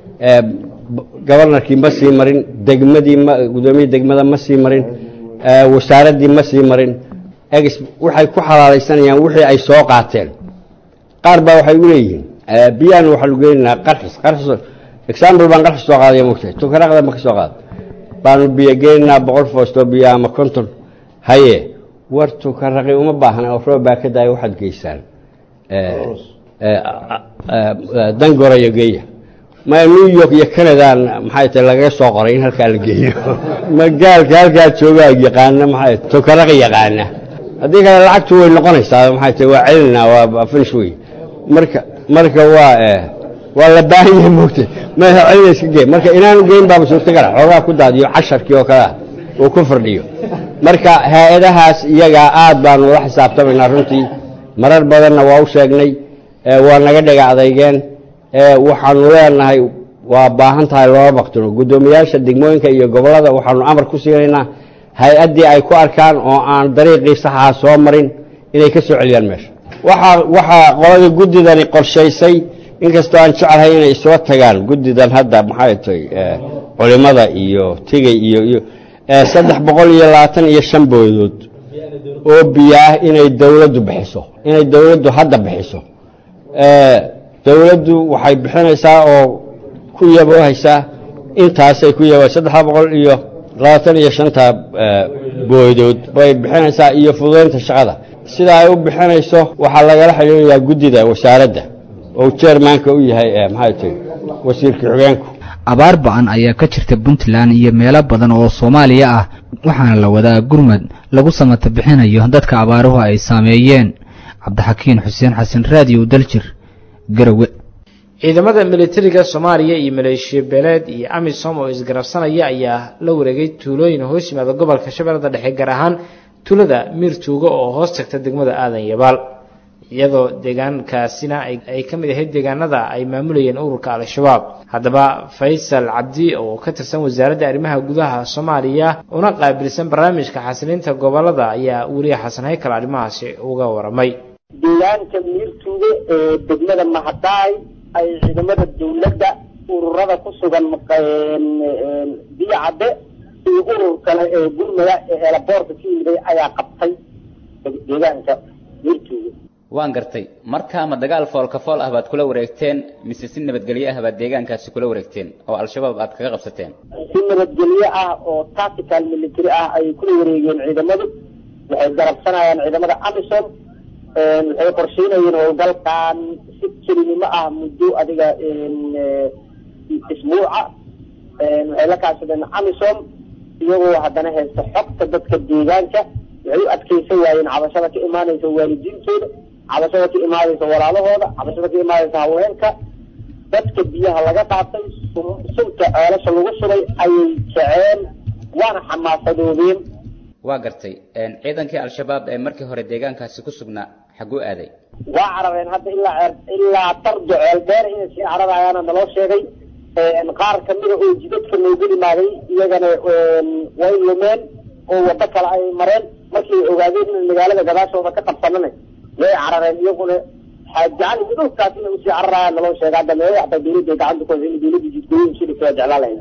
gobornarkii ma sii marin degmadii ma gudoomiyii degmada ma sii marin wasaaraddii ma sii marin egs waxay ku xalaalaysanayaan wixii ay soo qaateen qaar baa waxay u leeyihiin biyahan waxaa lagu geenaynaa qarxis qarxis example baan qarxis soo qaadaya mogtahay tukaraqda ma ka soo qaado baanu biyo geenaynaa boqol foostoo biyo ama konton haye war tukaraqi uma baahna oo roob baa ka daaya waxaad geysaan dangorayo geeya ma new york iyo canadan maxay tahay lagaga soo qoray in halkaa la geeyo magaalka halkaa joogaa yaqaana maxay tukaraqi yaqaana haddii kale lacagtu way noqonaysaa maxay tahay waa celinaa waa finish wey marka marka waa waa la baahan yahay moogtay ma celina iska gee marka inaanu geyn baaba suurtagala xoogaa ku daadiyo casharkii oo kalea uu ku fardhiyo marka hay-adahaas iyagaa aad baanu ula xisaabtamaynaa runtii marar badanna waa u sheegnay waa naga dhega adeygeen waxaanu leenahay waa baahan tahay looga baqtino guddoomiyaasha degmooyinka iyo gobollada waxaanu amar ku siinaynaa hay-addii ay ku arkaan oo aan dariiqii saxaa soo marin inay ka soo celiyaan meesha waxaa waxaa qolada guddidani qorshaysay inkastoo aan jeclahay inay soo tagaan guddidan hadda maxay tahay culimada iyo tigay iyo iyo saddex boqol iyo labaatan iyo shan boodood oo biyaah inay dawladdu bixiso inay dawladdu hadda bixiso dawladdu waxay bixinaysaa oo ku yaboohaysaa intaasay ku yabo saddex boqol iyo labaatan iyo shanta boodood bay bixinaysaa iyo fududaynta shaqada sida ay u bixinayso waxaa lagala xidhiidhayaa guddida wasaaradda oo chairmanka u yahay maxay tahay wasiirka xogeenku abaar ba'an ayaa ka jirta Puntland iyo meelo badan oo Soomaaliya ah waxaana la wadaa gurmad lagu samata bixinayo dadka abaaruhu ay saameeyeen Cabdixakiin Xuseen Xasan Radio Daljir Garowe ciidamada militariga Soomaaliya iyo maleeshiya beeleed iyo AMISOM oo isgarabsanaya ayaa la wareegay tuulooyin hoos yimaada gobolka Shabeellada Dhexe gaar ahaan tuulada Miirtuuga oo hoos tagta degmada Aadan Yabaal iyadoo deegaankaasina ay ka mid ahayd deegaanada ay maamulayeen ururka Al-Shabaab haddaba Faysal Cabdi oo ka tirsan wasaaradda arrimaha gudaha Soomaaliya una qaabilsan barnaamijka xasilinta gobolada ayaa wariye Xasan Haykal arrimahaasi uga waramay deegaanka Miirtuuga ee degmada Mahadaay ay ciidamada dawladda ururada ku sugan biyacade iyo urur kale ee gurmada ee airportka ka yimid ayaa qabtay deegaanka Miirtuuga waan gartay marka ma dagaal foolka fool ah baad kula wareegteen mise si nabadgelyo ah baad deegaankaasi kula wareegteen oo al-shabaab aad kaga qabsateen si nabadgelyo ah oo tactical military ah ay kula wareegeen ciidamadu waxay garabsanayaan ciidamada AMISOM waxay qorsheynayeen howlgalkan si kelinimo ah muddo adiga isbuuca waxay la kaashadeen AMISOM iyagoo haddana haysta xogta dadka deegaanka waxay u adkaysan waayeen cabashada ka imaanaysa waalidiintooda cabashada ka imaanaysa walaalahooda cabashada ka imaanaysa haweenka dadka biyaha laga qaatay sunta ceelasha lagu shubay ayay kaceen waana xamaasadoobeen waa gartay ciidankii al-shabaab ee markii hore deegaankaasi ku sugnaa xaguu aaday waa carareen hadda ilaa ilaa tardo ceel dheer inay sii cararayaana naloo sheegay qaar kamida oo jidadka noogu dhimaaday iyagana way lumeen oo waddo kale ay mareen markii ay ogaadeen in magaalada gadaashooda ka qabsanana way carareen iyaguna xaajaan midowkaas inay usii cararayaan naloo sheega hadda meelo waxba dawladda gacanta ku haysa dawladda jidkooyin shiri kala jeclaan lahayn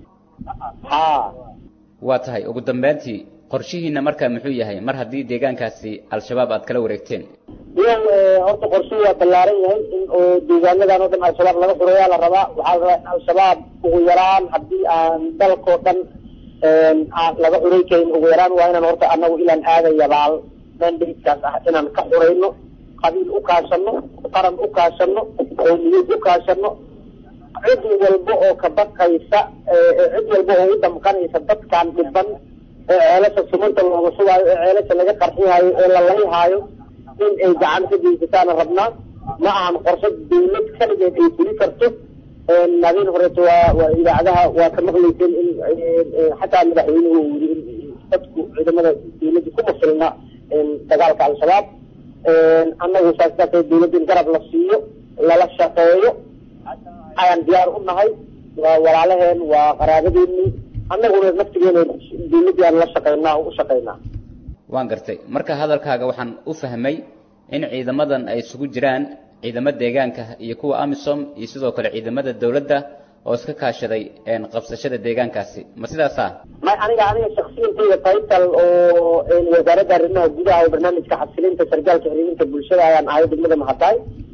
ha waa tahay ugu dambeyntii qorshihiina markaa muxuu yahay mar haddii deegaankaasi al-shabaab aad kala wareegteen iyaw horta qorshuhu waa ballaaran yahay in oo deegaanadan oo dhan al-shabaab laga xureeyaa la rabaa waxaa la rabaa in al-shabaab ugu yaraan haddii aan dalkoo dhan aan laga xurey karin ugu yaraan waa inaan horta annagu ilaan aada yabaal mandateskaas ah inaan ka xurayno qabiil u kaashano qaran u kaashano qowmiyad u kaashano cid walba oo ka baqaysa cid walba oo u damqanaysa dadkan dhiban ee ceelasha sumanta looga shubaayo ee ceelasha laga qarxihaayo ee la layhaayo in ay gacan ka geysataana rabnaa ma ahan qorshe dawlad kaligeed ay fuli karto habeen horeeto waa waa idaacadaha waa ka maqlayseen in xataa madaxweynuhu uu yiri in dadku ciidamada dawladda ku masilna dagaalka al-shabaab annagu saas darteed dawladda in garab la siiyo lala shaqeeyo ayaan diyaar u nahay waa walaalaheen waa qaraabadeennii annaguna naftigeena dawladdii aan la shaqeynaa oo u shaqeynaa waan gartay marka hadalkaaga waxaan u fahmay in ciidamadan ay isugu jiraan ciidamada deegaanka iyo kuwa AMISOM iyo sidoo kale ciidamada dawladda oo iska kaashaday een qabsashada deegaankaasi ma sidaas ah ma aniga aniga shakhsiyadeyda title oo in wasaaradda arrimaha gudaha oo barnaamijka xasilinta sargaalka xiriirinta bulshada ayaan ahay degmada Mahadaay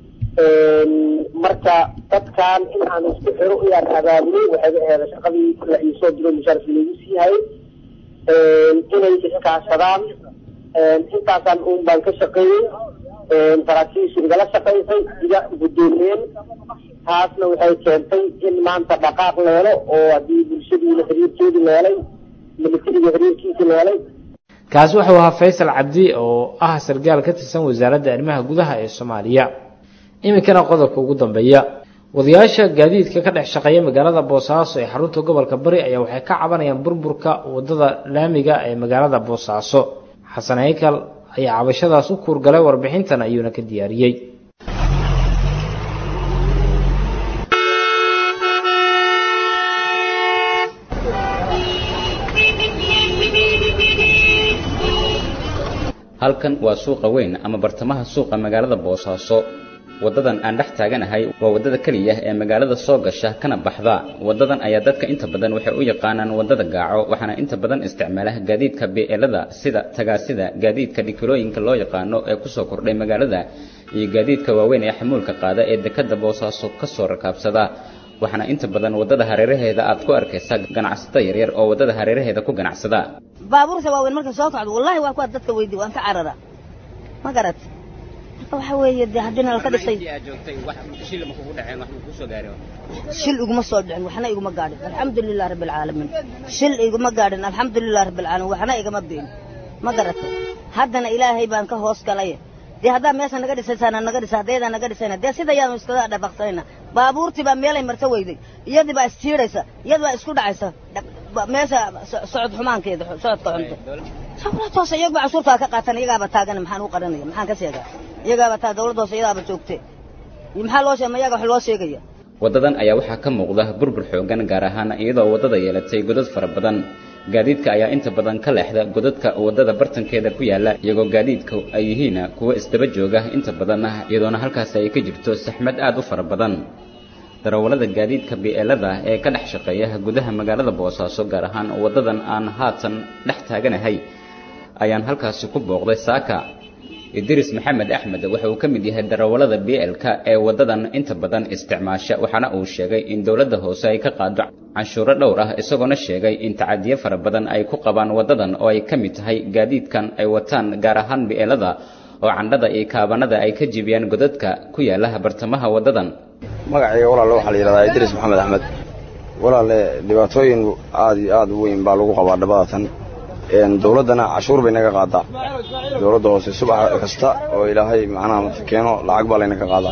marka dadkan in aan isku xiro iyaan abaabulay waxay ahayd shaqadii la iisoo diray mushaarka lagu siiyay inay iskaashadaan intaasaan uun baan ka shaqeeyey saraakiisha igala shaqaysay iga guddoomiyeen taasna waxay keentay in maanta dhaqaaq la helo oo haddii bulshadiina xiriirkeedii la helay militariga xiriirkiisii la helay kaasi wuxuu ahaa Faysal Cabdi oo ah sargaal ka tirsan wasaaradda arrimaha gudaha ee Soomaaliya iminkana qodobka ugu dambeeya wadayaasha gaadiidka ka dhex shaqeeya magaalada Boosaaso ee xarunta gobolka Bari ayaa waxay ka cabanayaan burburka wadada laamiga ee magaalada Boosaaso Xasan Haykal ayaa cabashadaas u kuurgalay warbixintan ayuuna ka diyaariyay halkan waa suuqa weyn ama bartamaha suuqa magaalada Boosaaso wadadan aan dhex taaganahay waa wadada kaliya ee magaalada soo gasha kana baxda wadadan ayaa dadka inta badan waxay u yaqaanaan wadada gaaco waxaana inta badan isticmaala gaadiidka beelada sida tagaasida gaadiidka dhikilooyinka loo yaqaano ee ku soo kordhay magaalada iyo gaadiidka waaweyn ee xamuulka qaada ee dekada Boosaaso ka soo rakaabsada waxaana inta badan wadada hareeraheeda aad ku arkaysaa ganacsato yar yar oo wadada hareeraheeda ku ganacsada baabuurta waaweyn marka soo kacdo wallahi waa ku dadka weydii waan ka carara ma garat waxa weeye hadina la ka dhisay shil ma kugu dhaceen wax ku soo gaaray shil iguma soo dhicin waxna iguma gaadhin alxamdulillaah rabbil caalamiin shil iguma gaadhin alxamdulillaah rabbil caalamiin waxna igama deyn ma garato haddana ilaahay baan ka hoos galay dee hadda meesha naga dhisaysaana naga dhisay hadeeda naga dhisayna dee sida yaanu iska dhafaqsanayna baabuurtii baa meelay marta weyday iyadii baa istiiraysa iyadii baa isku dhacaysa meesha socod xumaankeeda socodka xunta sababta toos iyaga casuurta ka qaatan iyaga taagan maxaan u qaranaya maxaan ka sheegaa iyaga taa dawladda hoose iyada joogtay maxaa loo sheegay iyaga wax loo sheegaya wadadan ayaa waxa ka muuqda burbur xoogan gaar ahaan iyadoo wadada yeelatay godad fara badan gaadiidka ayaa inta badan ka leexda godadka wadada bartankeeda ku yaala iyagoo gaadiidka ay yihiin kuwa isdaba jooga inta badan iyadoona halkaas ay ka jirto saxmad aad u fara badan darawalada gaadiidka beelada ee ka dhex shaqeeya gudaha magaalada Boosaaso gaar ahaan wadadan aan haatan dhex taaganahay ayaan halkaas ku booqday saaka Idris Maxamed Axmed waxa uu ka mid yahay darawalada B L K ee wadadan inta badan isticmaasha waxaana uu sheegay in dawladda hoose ay ka qaado canshuuro dhowr ah isagoona sheegay in tacadiye fara badan ay ku qabaan wadadan oo ay ka mid tahay gaadiidkan ay wataan gaar ahaan B L-da oo candhada iyo kaabanada ay ka jibiyaan godadka ku yaala bartamaha wadadan magacayga walaal waxa la yiraahdaa Idris Maxamed Axmed walaal dhibaatooyin aad iyo aad u weyn baa lagu qabaa dhabatan een dawladana cashuur bay naga qaadaa dawladda hoose subax kasta oo ilaahay macnaha keeno lacag baa layna ka qaadaa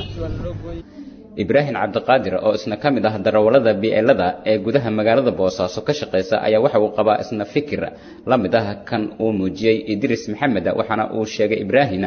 Ibrahim Cabdiqaadir oo isna kamid ah darawalada B L-da ee gudaha magaalada Boosaaso ka shaqeysa ayaa waxa uu qabaa isna fikir la mid ah kan uu muujiyay Idris Maxamed waxaana uu sheegay Ibrahim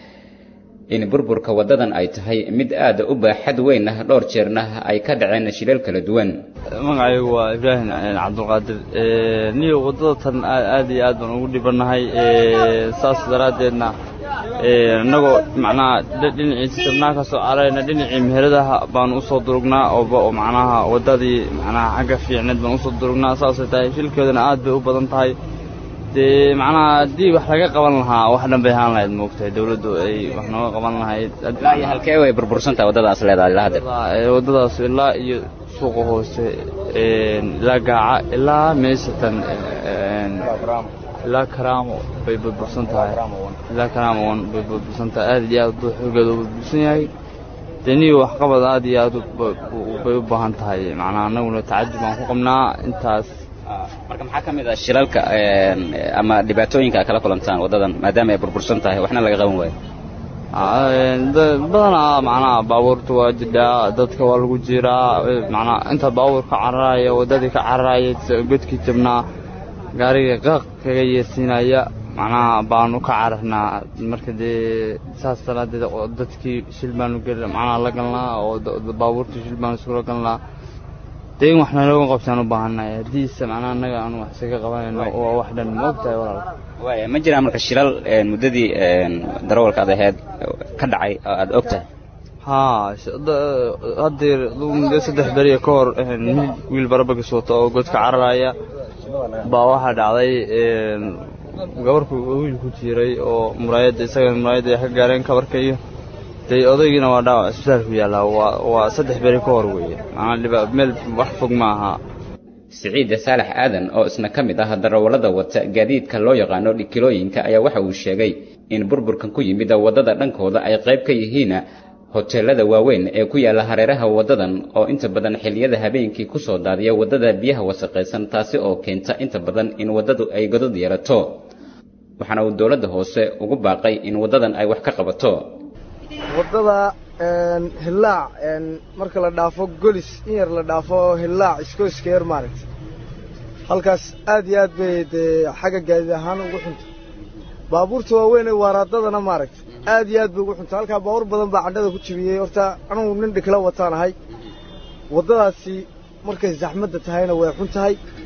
in burburka wadadan ay tahay mid aad u baaxad weyn ah dhowr jeerna ay ka dhaceen shilal kala duwan magacaygu waa Ibrahim Cabdiqaadir ee niyo wadada tan aad iyo aad baan ugu dhibanahay ee saas daraadeedna ee anagu macnaha dhinaciisa sabnaa ka soo arayna dhinacii meheradaha baan u soo durugnaa oo macnaha wadadii macnaha xagga fiicneed baan u soo durugnaa saas ay tahay shilkeedana aad bay u badan tahay dee macnaha haddii wax laga qaban lahaa wax dhan bay ahaan lahayd moogtahay dawladdu ay wax nooga qaban lahayd ilaa halkee way burbursantahay wadadaas leedahay ilaa hadda wadadaas ilaa iyo suuqa hoose ilaa gaaca ilaa meeshatan ilaa karaamo bay burbursan tahay ilaa karaamo bay burbursan tahay aad iyo aad xoogeedu burbursan yahay deniyo wax qabad aad iyo aad bay u baahan tahay macnaha annaguna tacaddi baan ku qabnaa intaas marka maxaa ka mid ah shilalka ama dhibaatooyinka kala kulantaan wadadan maadaama ay burbursan tahay waxna laga qaban waayo badanaa macnaha baabuurta waa jidhaa dadka waa lagu jiraa macnaha inta baabuurka cararaya wadadii ka cararaya godkii jabnaa gaariga qaq kaga yeersiinaya macnaha baanu ka cararnaa marka dee saas salaadeed dadkii shil baanu gel macnaha la galnaa oo baabuurtii shil baanu iskula galnaa dee in waxna looga qabtaan u baahannahay haddiise macnaha annaga aanu wax isaga qabanayno waa wax dhan ma ogtahay walaal waaya ma jiraan marka shilal muddadii darawalka aad ahayd ka dhacay oo aad og tahay haa haddeer muddo saddex beriya ka hor wiil barabagis wata oo godka cararaya baa waxaa dhacday gabarku wiil ku jiray oo muraayadda isagana muraayadda ay ka gaareen kabarka iyo dee odaygiina waa dhaawac isbitaalku yaallaa waa waa saddex beri ka hor weeye macnaa meel wax fog ma aha Siciid Saalax Aadan oo isna ka mid ah darawalada wata gaadiidka loo yaqaano dhikilooyinka ayaa waxa uu sheegay in burburkan ku yimid wadada dhankooda ay qayb ka yihiin hoteelada waaweyn ee ku yaala hareeraha wadadan oo inta badan xilliyada habeenkii ku soo daadiya wadada biyaha wasaqaysan taasi oo keenta inta badan in wadadu ay godad yeelato waxaana uu dawladda hoose ugu baaqay in wadadan ay wax ka qabato wadada hillaac marka la dhaafo golis in yar la dhaafo hillaac iskooska yar maaragtay halkaas aad iyo aad bay dee xagga gaadiid ahaan ugu xunta baabuurta waaweyn ee waaraadadana maaragtay aad iyo aad bay ugu xunta halkaa baabuur badan baa candhada ku jibiyey horta anugu nin dhikla wataan ahay waddadaasi markay zaxmadda tahayna way xun tahay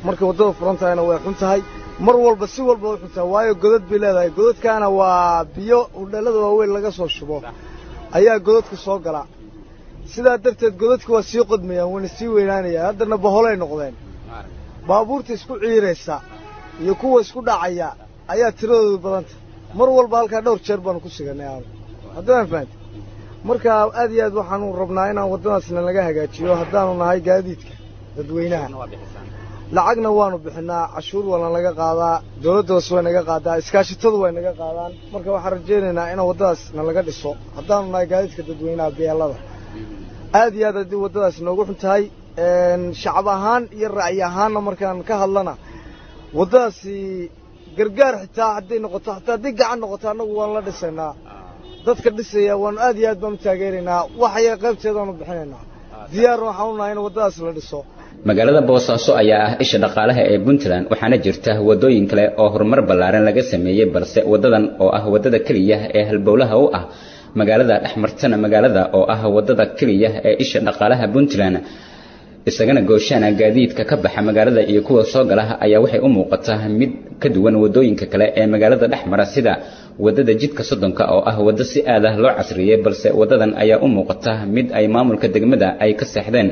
marka waddada furan tahayna way xun tahay mar walba si walba way xun tahay waayo godad bay leedahay godadkaana waa biyo udhalada waaweyn laga soo shubo ayaa godadka soo gala sidaa darteed godadka waa sii qodmayaan wayna sii weynaanayaan haddana baholay noqdeen baabuurta isku ciiraysa iyo kuwa isku dhacaya ayaa tiradoodu badanta mar walba halkaa dhowr jeer baanu ku suganay aanu haddaan fahanti marka aad iyo aad waxaanu rabnaa inaan waddadaasna laga hagaajiyo haddaanu nahay gaadiidka dadweynaha lacagna waanu bixinaa cashuur waana laga qaadaa dawladda hoose way naga qaadaa iskaashitadu way naga qaadaan marka waxaan rajaynaynaa in waddadaasna laga dhiso haddaanu nahay gaadiidka dadweynaha beelada aad iyo aad haddii waddadaas noogu xun tahay shacab ahaan iyo ra'yi ahaanna markaan ka hadlana waddadaasi gargaar xitaa hadday noqoto hataa haddii gacan noqoto annagu waanu la dhisaynaa dadka dhisaya waanu aad iyo aad baanu taageeraynaa waxaya qaybteedaanu bixinaynaa diyaar waxaan u nahay in waddadaas la dhiso magaalada boosaaso ayaa ah isha dhaqaalaha ee puntland waxaana jirta waddooyin kale oo horumar ballaaran laga sameeyey balse waddadan oo ah waddada keliya ee halbowlaha u ah magaalada dhexmartana magaalada oo ah waddada keliya ee isha dhaqaalaha puntland isagana gooshaana gaadiidka ka baxa magaalada iyo kuwa soo gala ayaa waxay u muuqataa mid ka duwan waddooyinka kale ee magaalada dhexmara sida waddada jidka soddonka oo ah waddo si aad ah loo casriyey balse waddadan ayaa u muuqata mid ay maamulka degmada ay ka seexdeen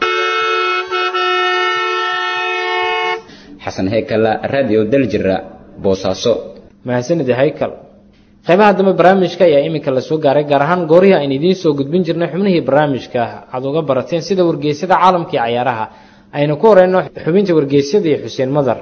xasan heykal radio daljira boosaaso mahadsanid heykal qaybaha dambe barnaamijka ayaa iminka la soo gaaray gaar ahaan goorihii aan idiin soo gudbin jirnay xubnihii barnaamijka aad uga barateen sida wargeysyada caalamka iyo cayaaraha aynu ku horeyno xubinta wargeysyada iyo xuseen madar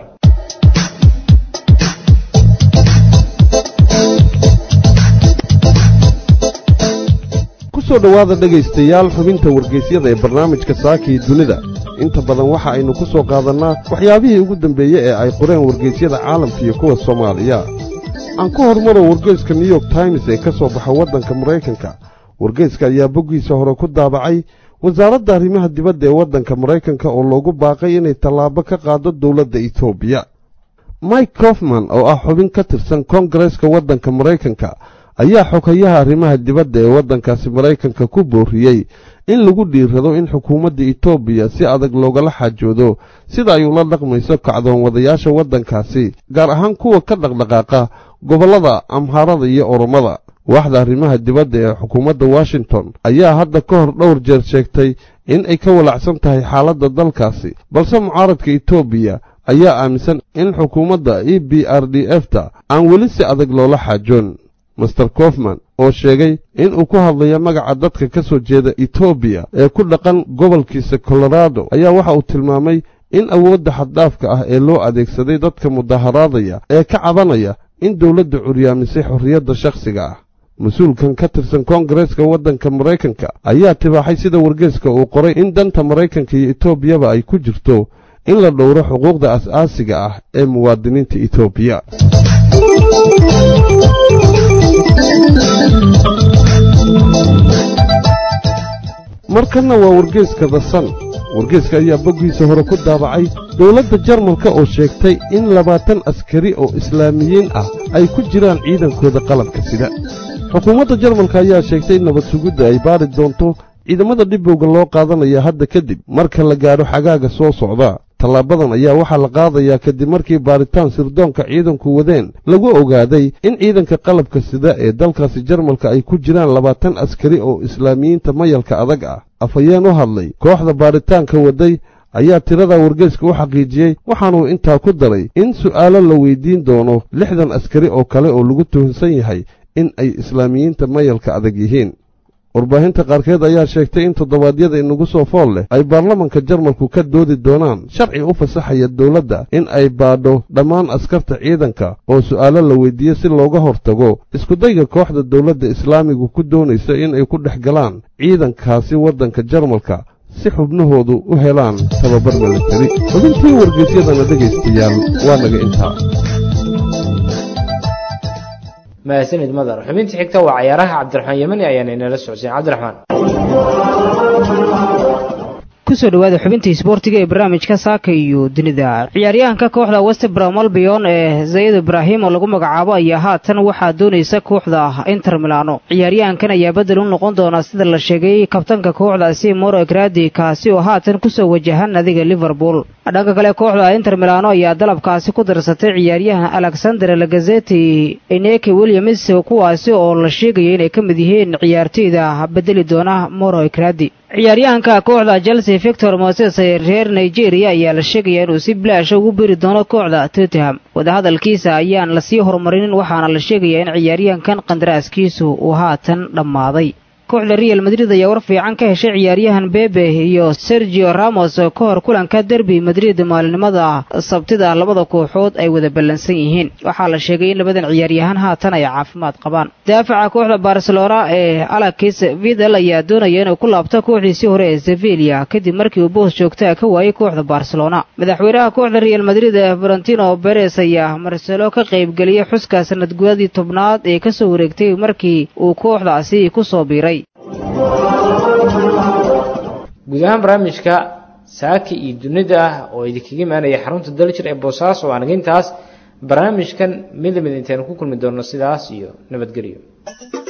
kusoo dhowaada dhegaystayaal xubinta wargeysyada ee barnaamijka saakii dunida inta badan waxa aynu ku soo qaadannaa waxyaabihii ugu dambeeyey ee ay qoreen wargeysyada caalamka iyo kuwa soomaaliya aan ku hormaro wargeyska new york times ee ka soo baxa waddanka maraykanka wargeyska ayaa boggiisa hore ku daabacay wasaaradda arrimaha dibadda ee waddanka maraykanka oo loogu baaqay inay tallaabo ka qaado dowladda etoobiya mike kofman oo ah xubin ka tirsan koongareeska waddanka maraykanka ayaa xogayaha arrimaha dibadda ee waddankaasi maraykanka ku booriyey in lagu dhiirrado in xukuumadda etoobiya si adag loogala xaajoodo sida ay ula dhaqmayso kacdoon wadayaasha waddankaasi gaar ahaan kuwa ka dhaqdhaqaaqa gobollada amhaarada iyo oromada waaxda arrimaha dibadda ee xukuumadda washington ayaa hadda ka hor dhowr jeer sheegtay in ay ka walacsan tahay xaaladda dalkaasi balse mucaaradka etoobiya ayaa aaminsan in xukuumadda e b r d f ta aan weli si adag loola xaajoon master kofman oo sheegay in uu ku hadlayo magaca dadka ka soo jeeda etoobiya ee ku dhaqan gobolkiisa colorado ayaa waxa uu tilmaamay in awoodda xaddhaafka ah ee loo adeegsaday dadka mudaharaadaya ee ka cabanaya in dowladda curyaamisay xorriyadda shakhsiga ah mas-uulkan ka tirsan koongareeska waddanka maraykanka ayaa tibaaxay sida wargeeska uu qoray in danta maraykanka iyo etoobiyaba ay ku jirto in la dhowro xuquuqda as-aasiga ah ee muwaadiniinta etoobiya markanna waa wargeeska the sun wargeeska ayaa boggiisa hore ku daabacay dowladda jarmalka oo sheegtay in labaatan askari oo islaamiyiin ah ay ku jiraan ciidankooda qalabka sida xukuumadda jarmalka ayaa sheegtay in nabad sugidda ay baari doonto ciidamada dhibowga loo qaadanaya hadda kadib marka la gaadho xagaaga soo socda tallaabadan ayaa waxaa la qaadayaa kadib markii baaritaan sirdoonka ciidanku wadeen lagu ogaaday in ciidanka qalabka sida ee dalkaasi jarmalka ay ku jiraan labaatan askari oo islaamiyiinta mayalka adag ah afhayeen u hadlay kooxda baaritaanka waday ayaa tirada wargeeska u xaqiijiyey waxaanuu intaa ku daray in su'aalo la weydiin doono lixdan askari oo kale oo lagu tuhunsan yahay in ay islaamiyiinta mayalka adag yihiin warbaahinta qaarkeed ayaa sheegtay in toddobaadyada inagu soo fool leh ay baarlamanka jarmalku ka doodi doonaan sharci u fasaxaya dowladda in ay baadho dhammaan askarta ciidanka oo su'aalo la weydiiyo si looga hortago iskudayga kooxda dowladda islaamigu ku doonaysa in ay ku dhex galaan ciidankaasi waddanka jarmalka si xubnahoodu u helaan tababar militari xubintii wargeysyadana dhegaystayaal waa naga intaa mahadsanid madar xubintii xigta waa cayaaraha cabdiraxmaan yemani ayaana inala socodsiin cabdiraxmaan kusoo dhawaada xubintii isboortiga ee barnaamijka saaka iyo dunida. ciyaaryahanka kooxda West Brom Albion ee Zayd Ibrahim oo lagu magacaabo ayaa haatan waxaa doonaysa kooxda Inter Milano. ciyaaryahankan ayaa bedel u noqon doona sida la sheegay kabtanka kooxdaasi Mauro Icardi kaasi oo haatan kusoo wajahan nadiga Liverpool. dhanka kale kooxda Inter Milano ayaa dalabkaasi ku darsatay ciyaaryahan Alexander Lacazette, Inaki Williams kuwaasi oo la sheegay inay ka mid yihiin ciyaartoyda bedeli doona Mauro Icardi. ciyaaryahanka kooxda Chelsea Victor Moses ee reer Nigeria ayaa la sheegay inuu si bilaash ugu biri doono kooxda Tottenham. wadahadalkiisa ayaan la sii horumarinin waxaana la sheegay in ciyaaryahankan qandaraaskiisu uu haatan dhammaaday. kooxda Real Madrid ayaa war fiican ka heshay ciyaaryahan Pepe iyo Sergio Ramos ka hor kulanka derby Madrid maalinimada Sabtida labada kooxood ay wada ballansan yihiin. waxaa la sheegay in labadan ciyaaryahan haatan ay caafimaad qabaan. daafaca kooxda Barcelona ee Alexis Vidal ayaa doonaya inuu ku laabto kooxdiisii hore ee Sevilla kadib markii uu boos joogta ka waayay kooxda Barcelona. madaxweynaha kooxda Real Madrid Florentino Perez ayaa Marcelo ka qayb galiyay xuska sanad gudaadii tobnaad ee ka soo wareegtay markii uu kooxdaasi ku soo biiray. guud ahaan barnaamijka saaka iyo dunida oo idinkaga imaanaya xarunta daljir ee Boosaaso oo anagintaas barnaamijkan mid mid intaan ku kulmi doono sidaas iyo nabadgelyo.